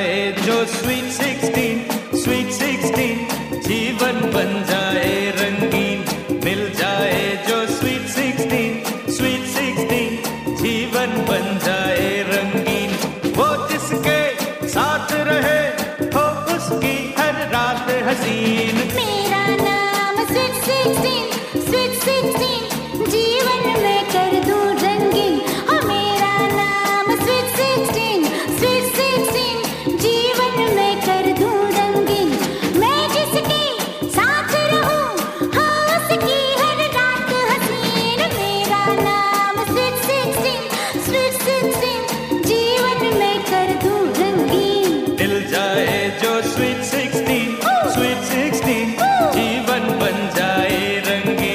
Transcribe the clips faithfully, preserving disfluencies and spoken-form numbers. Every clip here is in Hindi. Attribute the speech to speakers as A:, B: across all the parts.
A: जाए जो स्वीट सिक्सटीन, स्वीट सिक्सटीन, जीवन बन जाए रंगीन। मिल जाए जो स्वीट सिक्सटीन, स्वीट सिक्सटीन, जीवन बन जाए रंगीन। वो जिसके साथ रहे हो उसकी हर रात हसीन।
B: मेरा नाम स्वीट सिक्सटीन, स्वीट सिक्सटीन, जीवन में कर दूं रंगीन। ओ मेरा नाम स्वीट सिक्सटीन, स्वीट सिक्सटीन, जीवन में कर दूं रंगीन। मैं जिसके साथ रहूं हो उसकी हर रात हसीन। मेरा नाम स्वीट सिक्सटीन, स्वीट सिक्सटीन, जीवन में कर दूं रंगीन।
A: मिल जाए जो स्वीट सिक्सटीन, स्वीट सिक्सटीन, जीवन बन जाए रंगीन।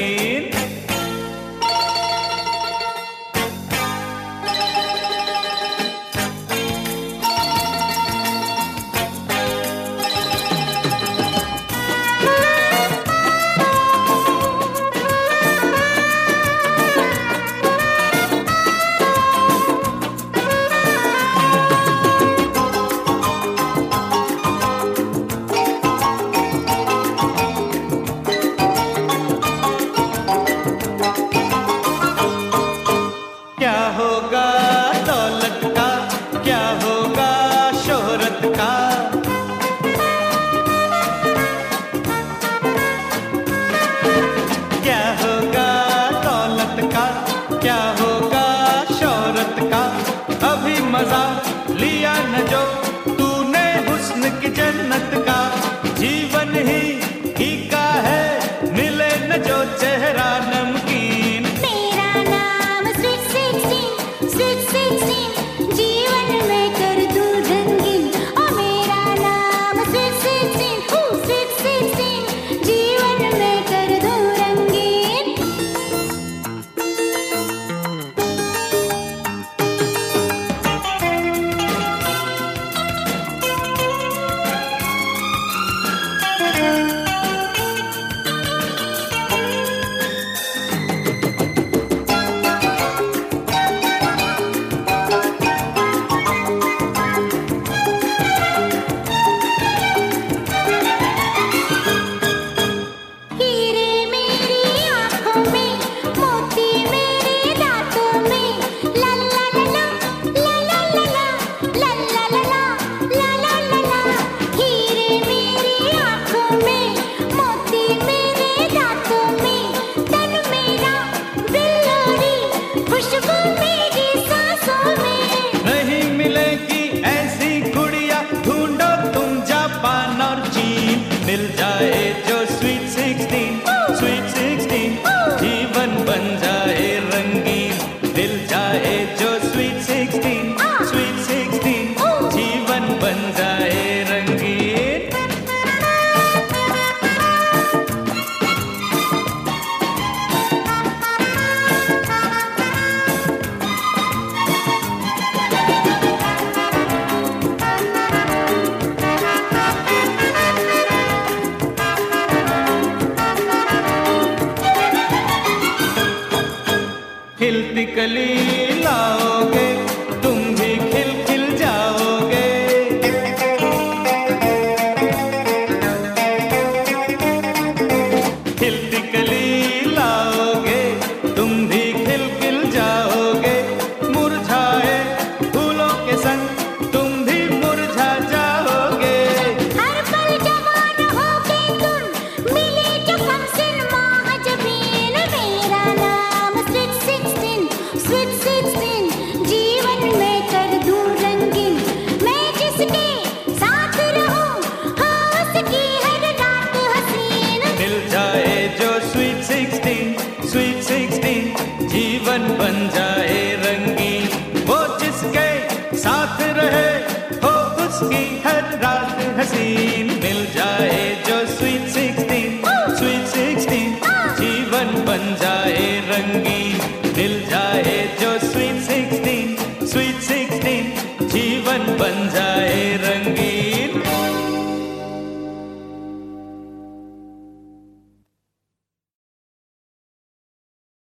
A: क्या होगा दौलत का, क्या होगा शोहरत का, क्या होगा दौलत का, क्या होगा शोहरत का। अभी मजा लिया न जो तूने हुस्न की जन्नत का। जीवन ही फीका है मिले न जो चेहरा नमकीन।
B: मेरा नाम स्वीट सिक्सटीन, स्वीट सिक्सटीन, जीवन में कर दूं रंगीन। ओ मेरा नाम स्वीट सिक्सटीन, स्वीट सिक्सटीन, जीवन में कर दूं रंगीन। हीरे मेरी आँखों में, मोती मेरे दांतों में, ला ला ला ला, ला ला ला ला, ला ला ला ला, ला ला ला ला। हीरे मेरी आँखों में, मोती मेरे दांतों में, तन मेरा बिल्लोरी, खुशबू मेरी सांसों में।
A: नहीं मिलेगी ऐसी गुड़िया ढूंढो तुम जापान और चीन। मिल जाए जो स्वीट सिक्सटीन, स्वीट सिक्सटीन, जीवन बन जाए रंगीन। मिल जाए जो स्वीट सिक्सटीन, स्वीट सिक्सटीन, जीवन बन जाए रंगीन। खिलती कली लाओगे तुम भी खिल खिल जाओगे। खिलती कली लाओगे तुम भी खिल खिल जाओगे। मुरझाए फूलों के संग तुम भी मुरझा जाओगे।
B: हर पल जवान होगे तुम, मिले जो हमसिन माह जबीन। मेरा नाम स्वीट सिक्सटीन, स्वीट सिक्सटीन, जीवन में कर दूं रंगीन। मैं जिसके साथ रहूं हो उसकी हर रात हसीन।
A: मिल जाए जो स्वीट सिक्सटीन, स्वीट सिक्सटीन, जीवन बन जाए रंगीन। वो जिसके साथ रहे हो उसकी हर रात हसीन। मिल जाए जो